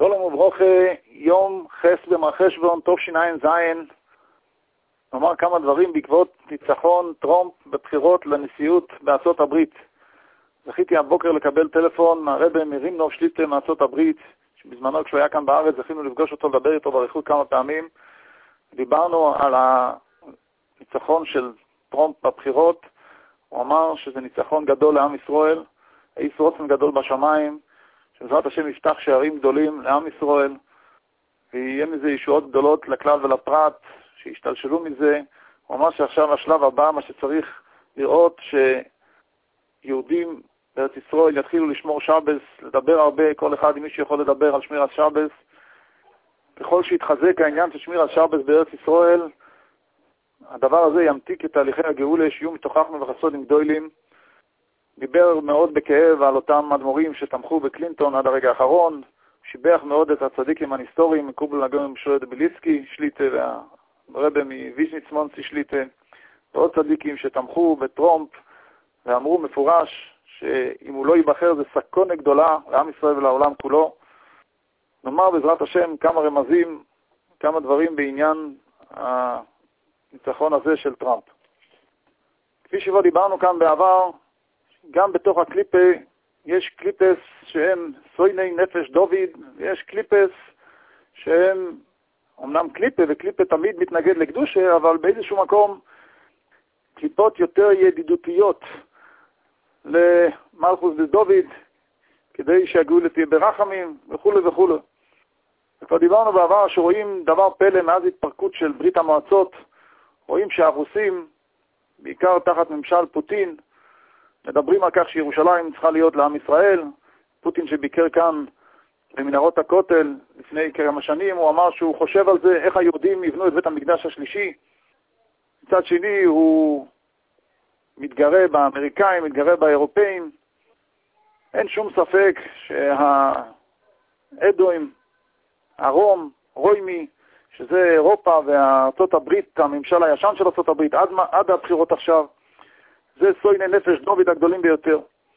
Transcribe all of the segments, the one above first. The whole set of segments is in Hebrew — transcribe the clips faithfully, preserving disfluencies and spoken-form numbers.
שלום וברוכה, יום חס במרחשוון, טוב שיניים זין. נאמר כמה דברים בעקבות ניצחון טראמפ בבחירות לנשיאות בארצות הברית. זכיתי הבוקר לקבל טלפון מהרבי מרימנוב שליטה מארצות הברית, שבזמנו כשהוא היה כאן בארץ זכינו לפגוש אותו, לדבר איתו בריחוק כמה פעמים. דיברנו על הניצחון של טראמפ בבחירות. הוא אמר שזה ניצחון גדול לעם ישראל, איס רוצן גדול בשמיים, שבעזרת השם יפתח שערים גדולים לעם ישראל, ויהיה מזה ישועות גדולות לכלל ולפרט, שישתלשלו מזה. הוא אמר שעכשיו השלב הבא, מה שצריך לראות, שיהודים בארץ ישראל יתחילו לשמור שבס, לדבר הרבה, כל אחד עם מי שיכול לדבר על שמירת שבס. ככל שיתחזק העניין של שמירת שבס בארץ ישראל, הדבר הזה ימתיק את תהליכי הגאולה שיהיו מתוכחנו וחסודים גדולים. דיבר מאוד בכאב על אותם אדמו"רים שתמכו בקלינטון עד הרגע האחרון, שיבח מאוד את הצדיקים ההיסטוריים, מקובל נגון משורד ביליצקי שליטה והרבא מוויז'ניץ מונסי שליטה, ועוד צדיקים שתמכו בטראמפ ואמרו מפורש שאם הוא לא ייבחר זה סכנה גדולה לעם ישראל ולעולם כולו. נאמר בעזרת השם כמה רמזים, כמה דברים בעניין הניצחון הזה של טראמפ. כפי שכבר דיברנו כאן בעבר, גם בתוך הקליפה יש קליפס שהם סויני נפש דוד, ויש קליפס שהם אמנם קליפה, וקליפה תמיד מתנגד לקדושה, אבל באיזשהו מקום קליפות יותר ידידותיות למלכוס דוד, כדי שהגאולה תהיה ברחמים וכו' וכו'. וכבר דיברנו בעבר שרואים דבר פלא מאז התפרקות של ברית המועצות, רואים שהרוסים, בעיקר תחת ממשל פוטין, מדברים על כך שירושלים צריכה להיות לעם ישראל. פוטין שביקר כאן במנהרות הכותל לפני כמה שנים, הוא אמר שהוא חושב על זה, איך היהודים יבנו את בית המקדש השלישי. מצד שני הוא מתגרה באמריקאים, מתגרה באירופאים. אין שום ספק שהאדוים, הרום, רוימי, שזה אירופה וארצות הברית, הממשל הישן של ארצות הברית, עד, עד הבחירות עכשיו, זה סויני נפש דוד הגדולים ביותר.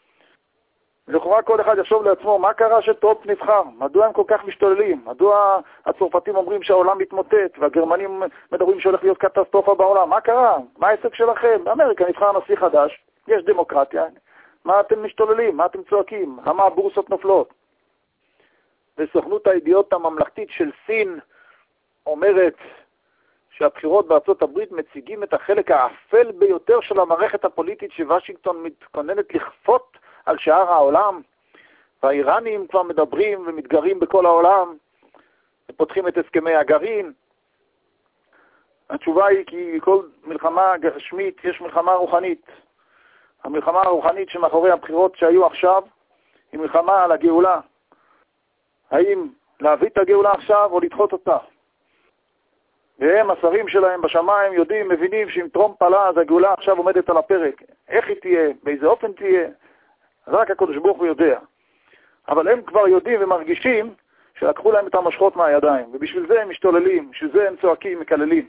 לכאורה כל אחד יחשוב לעצמו, מה קרה שטראמפ נבחר? מדוע הם כל כך משתוללים? מדוע הצרפתים אומרים שהעולם מתמוטט, והגרמנים מדברים שהולך להיות קטסטרופה בעולם? מה קרה? מה העסק שלכם? באמריקה נבחר נשיא חדש, יש דמוקרטיה. מה אתם משתוללים? מה אתם צועקים? למה הבורסות נופלות? וסוכנות הידיעות הממלכתית של סין אומרת שהבחירות בארצות הברית מציגים את החלק האפל ביותר של המערכת הפוליטית שוושינגטון מתכוננת לכפות על שאר העולם, והאיראנים כבר מדברים ומתגרים בכל העולם ופותחים את הסכמי הגרעין. התשובה היא כי כל מלחמה גשמית יש מלחמה רוחנית. המלחמה הרוחנית שמאחורי הבחירות שהיו עכשיו היא מלחמה על הגאולה. האם להביא את הגאולה עכשיו או לדחות אותה? והם, השרים שלהם בשמיים, יודעים, מבינים שאם טראמפ עלה, אז הגאולה עכשיו עומדת על הפרק. איך היא תהיה? באיזה אופן תהיה? רק הקדוש ברוך הוא יודע. אבל הם כבר יודעים ומרגישים שלקחו להם את המשכות מהידיים, ובשביל זה הם משתוללים, בשביל זה הם צועקים, מקללים.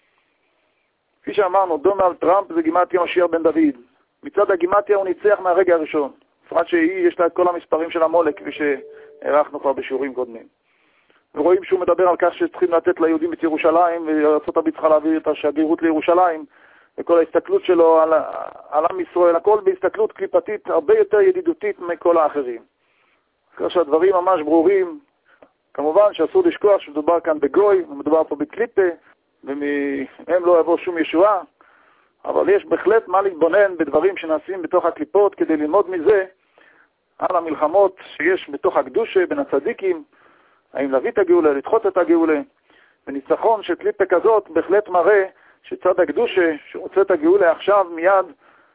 כפי שאמרנו, דונלד טראמפ זה גימטיה משיח בן דוד. מצד הגימטיה הוא ניצח מהרגע הראשון. בפרט שהיא, יש לה את כל המספרים של המולק, כפי שהערכנו כבר בשיעורים קודמים. ורואים שהוא מדבר על כך שצריכים לתת ליהודים את ירושלים, וארצות הברית צריכה להביא את השגרירות לירושלים, וכל ההסתכלות שלו על, על עם ישראל, הכל בהסתכלות קליפתית הרבה יותר ידידותית מכל האחרים. כך שהדברים ממש ברורים. כמובן שאסור לשכוח שמדובר כאן בגוי, ומדובר פה בקליפה, ומהם לא יבוא שום ישועה, אבל יש בהחלט מה להתבונן בדברים שנעשים בתוך הקליפות, כדי ללמוד מזה על המלחמות שיש בתוך הקדושה בין הצדיקים, האם להביא את הגאולה, לדחות את הגאולה. וניצחון של קליפה כזאת בהחלט מראה שצד הקדושה, שרוצה את הגאולה עכשיו מיד,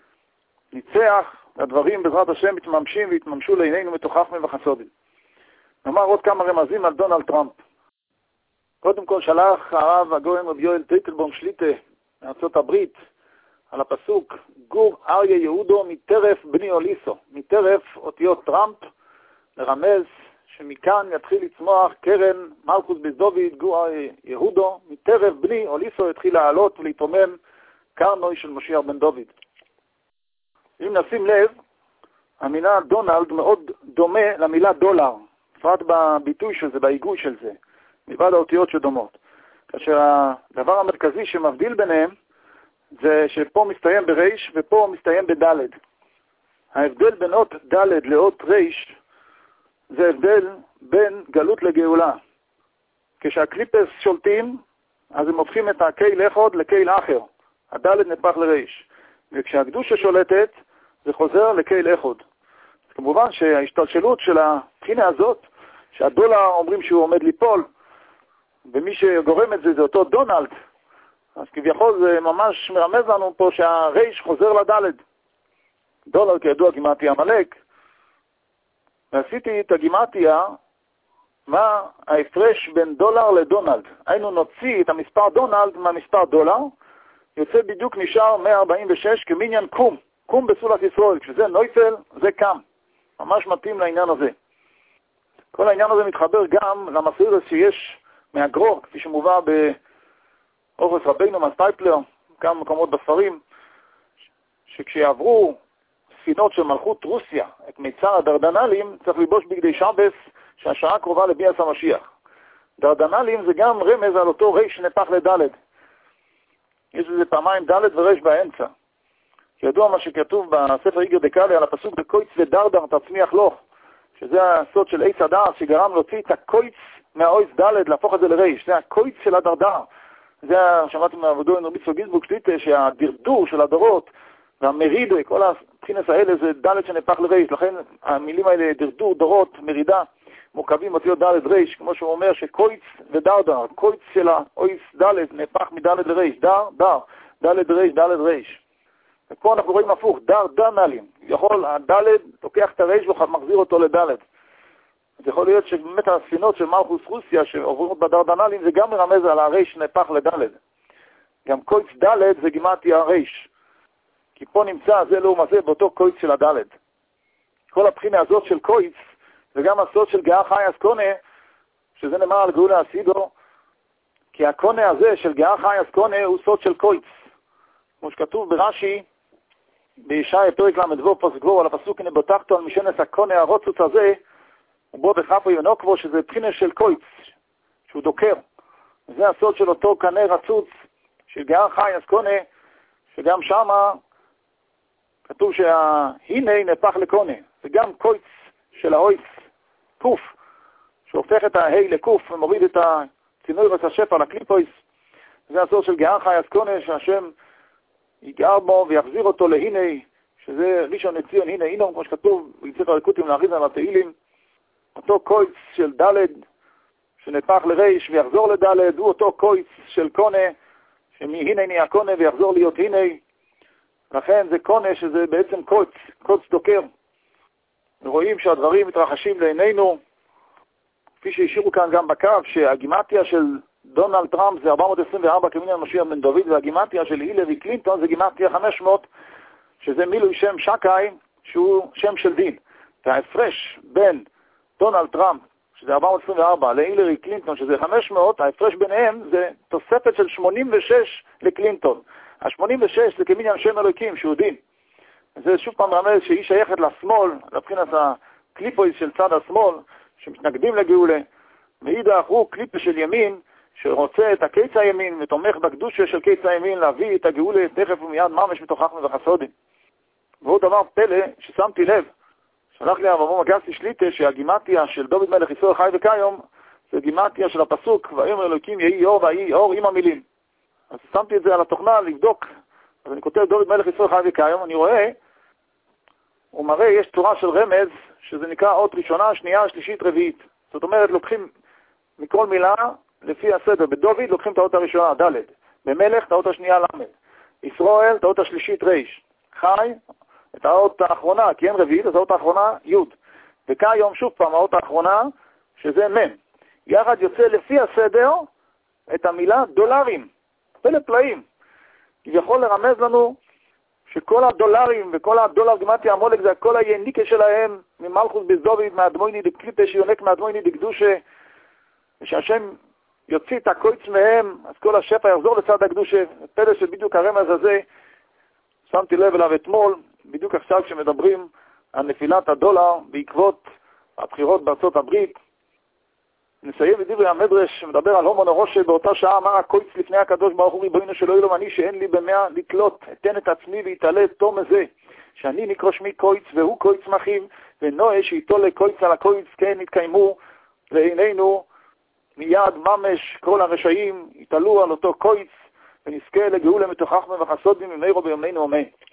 ניצח, והדברים בעזרת השם מתממשים והתממשו לעינינו מתוכחים וחסודים. נאמר עוד כמה רמזים על דונלד טראמפ. קודם כל שלח הרב הגאון רבי יואל טייטלבום שליטה מארצות הברית על הפסוק, גור אריה יהודו מטרף בני אוליסו. מטרף אותיות טראמפ, לרמז שמכאן יתחיל לצמוח קרן מלכוס בדוד גור יהודו, מטרף בני אוליסו יתחיל לעלות ולהתרומם קרנוי של משיח בן דוד. אם נשים לב, המילה דונלד מאוד דומה למילה דולר. בפרט בביטוי של זה, בהיגוי של זה, מלבד האותיות שדומות. כאשר הדבר המרכזי שמבדיל ביניהם, זה שפה מסתיים בריש ופה מסתיים בדלת. ההבדל בין אות דלת לאות ריש, זה הבדל בין גלות לגאולה. כשהקליפס שולטים, אז הם הופכים את הקייל אחד לקייל אחר. הדלת נפח לריש. וכשהקדושה שולטת, זה חוזר לקייל אחד. כמובן שההשתלשלות של הבחינה הזאת, שהדולר אומרים שהוא עומד ליפול, ומי שגורם את זה זה אותו דונלד, אז כביכול זה ממש מרמז לנו פה שהריש חוזר לדלת. דולר כידוע גימטיה עמלק. ועשיתי את הגימטיה, מה ההפרש בין דולר לדונלד. היינו נוציא את המספר דונלד מהמספר דולר, יוצא בדיוק נשאר מאה ארבעים ושש כמניין קום. קום בסולת ישראל. כשזה נויפל, זה קם. ממש מתאים לעניין הזה. כל העניין הזה מתחבר גם למסורת שיש מהגרור, כפי שמובא באורס רבינו מהסטייפלר, כמה מקומות בספרים, שכשיעברו ספינות של מלכות רוסיה, את מיצר הדרדנלים, צריך ללבוש בגדי שבס, שהשעה קרובה לביאת המשיח. דרדנלים זה גם רמז על אותו ריש שנפח לדלת. יש לזה פעמיים דלת וריש באמצע. ידוע מה שכתוב בספר איגר דקאלי על הפסוק בקויץ ודרדר תצמיח לוך, שזה הסוד של עץ הדעת שגרם להוציא את הקויץ מהאויס דלת, להפוך את זה לריש. זה הקויץ של הדרדר. זה, שמעתי מעבודו עם רבי צור גיסבורג שליטה, שהדרדור של הדורות והמרידו, כל הבחינס האלה זה דלת שנפח לריש. לכן המילים האלה, דרדור, דורות, מרידה, מורכבים אותיות דלת ריש, כמו שהוא אומר שקויץ ודרדר, קויץ של האויס דלת נפח מדלת לריש, דר, דר, דלת ריש, דלת ריש. ופה אנחנו רואים הפוך, דר, דנלים. יכול, הדלת לוקח את הריש ומחזיר אותו לדלת. אז יכול להיות שבאמת הספינות של מלכות רוסיה שעוברות בדר דנלים, זה גם מרמז על הריש נפח לדלת. גם קויץ דלת זה גימטיה הריש. כי פה נמצא זה לאום הזה באותו קויץ של הדלת. כל הבחינה הזאת של קויץ, וגם הסוד של גאה חי אסקונה, שזה נאמר על גאולה אסידו, כי הקונה הזה של גאה חי אסקונה הוא סוד של קויץ. כמו שכתוב ברש"י, בישעיה פרק למ"ו פסוק ו' על הפסוק הנה בוטחתו על משענת הקונה הרוצוץ הזה, ובו בכפו ינוקבו, שזה בחינה של קויץ, שהוא דוקר. זה הסוד של אותו קנה רצוץ של גאה חי אסקונה, שגם שמה כתוב שההנה נפח לקונה. זה גם קויץ של האויס, קוף, שהופך את ההי לקוף ומוריד את הצינוי רץ השפע לקליפויס. זה הסוד של גאה חי אסקונה, שהשם יגער בו ויחזיר אותו להיני, שזה ראשון לציון, הנה הנה, כמו שכתוב, ויצטרך הריקותים להריז על התהילים. אותו קויץ של דלת, שנפח לריש ויחזור לדלת, הוא אותו קויץ של קונה, שמהנה נהיה קונה ויחזור להיות הנה. לכן זה קונה שזה בעצם קוץ, קוץ דוקר. ורואים שהדברים מתרחשים לעינינו, כפי שהשאירו כאן גם בקו, שהגימטיה של דונלד טראמפ זה ארבע מאות עשרים וארבע כמניין משיח בן דוד, והגימטיה של הילרי קלינטון זה גימטיה חמש מאות, שזה מילוי שם שקאי, שהוא שם של דין. וההפרש בין דונלד טראמפ, שזה ארבע מאות עשרים וארבע, להילרי קלינטון, שזה חמש מאות, ההפרש ביניהם זה תוספת של שמונים ושש לקלינטון. ה-שמונים ושש זה כמניין שם אלוקים, שהוא דין. זה שוב פעם רמז שהיא שייכת לשמאל, לבחינת הקליפויס של צד השמאל, שמתנגדים לגאולה. מאידך הוא קליפה של ימין, שרוצה את הקיץ הימין ותומך בקדושה של קיץ הימין להביא את הגאולה תכף ומיד ממש מתוכחנו וחסודים. ועוד דבר פלא ששמתי לב, שלח לי אברהם אגסי שליטה שהגימטיה של דוד מלך ישראל חי וקיים זה גימטיה של הפסוק ויאמר אלוקים יהי אור ויהי אור עם המילים. אז שמתי את זה על התוכנה לבדוק. אז אני כותב דוד מלך ישראל חי וקיים, אני רואה, הוא מראה יש צורה של רמז שזה נקרא אות ראשונה, שנייה, שלישית, רביעית. זאת אומרת לוקחים מכל מילה לפי הסדר. בדוד לוקחים את האות הראשונה, ד', במלך את האות השנייה, ל', ישראל את האות השלישית, ר', חי את האות האחרונה, כי אין רביעית, אז האות האחרונה, י', וכיום שוב פעם האות האחרונה, שזה מ'. יחד יוצא לפי הסדר את המילה דולרים, פלא פלאים. יכול לרמז לנו שכל הדולרים וכל הדולר גימטיה המולק זה הכל היניקה שלהם ממלכות בזדובית, מהדמויני דקליפה שיונק מהדמויני דקדושה, ושהשם יוציא את הקויץ מהם, אז כל השפע יחזור לצד הקדושה. פלא שבדיוק הרמז הזה, שמתי לב אליו אתמול, בדיוק עכשיו כשמדברים על נפילת הדולר בעקבות הבחירות בארצות הברית, נסיים בדברי המדרש שמדבר על הומו נרושה. באותה שעה אמר הקויץ לפני הקדוש ברוך הוא, ריבונו שלא יהיה לו אני שאין לי במאה לתלות, אתן את עצמי ויתעלה את תום הזה, שאני נקרא שמי קויץ והוא קויץ מחיב, ונועה שאיתו לקויץ על הקויץ, כן יתקיימו לעינינו מיד ממש כל הרשעים יתעלו על אותו קויץ, ונזכה לגאולה מתוכח וחסודים ממנו בימינו אמן.